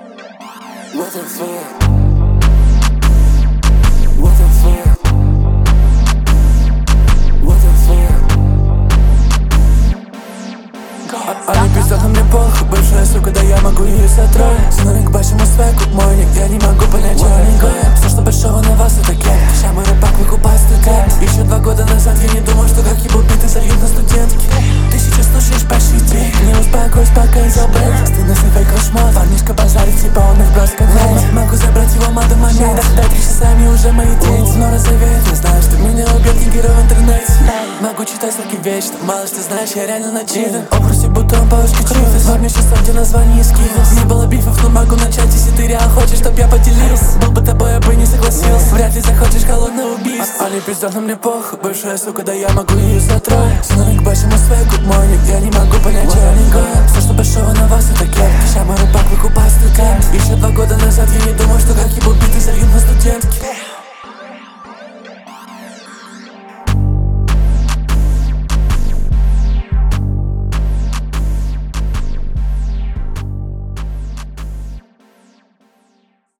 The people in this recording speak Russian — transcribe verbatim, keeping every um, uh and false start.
Вот он свет, вот он свет, вот он свет. Они пиздят, но мне похуй, бывшая сука, да я могу ее затроить. Сынули к большому свеку, мой ник, я не могу понять, что они гоят. Все, что большого на вас, это кэп. Ща мой рэпак выкупает студент. Еще два года назад я не думал, что как ебут биты зальют на студентке. Ты сейчас слушаешь пощади, не успокойся, пока не забыл. Стыдно сыпай кошмар, парнишка базарит, типа он их бросит как лень. Могу забрать его мады момент, да три часами уже мои дети. Но разовеет, не знаю, что меня убьет кенгира в интернете. Могу читать строки вечно, мало что знаешь, я реально начитан. Обруси будто он палочка чифос. Парни сейчас где название скидос. Не было бифов, но могу начать, если ты реально хочешь, чтоб я поделился. Был бы тобой, я бы не согласился. Вряд ли захочешь холодного убийства. Они пиздят, но мне похуй, бывшая сука, да я могу ее затроить. Сынули к большому свеку, мой ник, я не могу понять, что они гоят. Все, что большого на вас, это кэп. Ща мой рэпак выкупает студент. Еще два года назад я не думал, что как ебут биты зальют на студентке.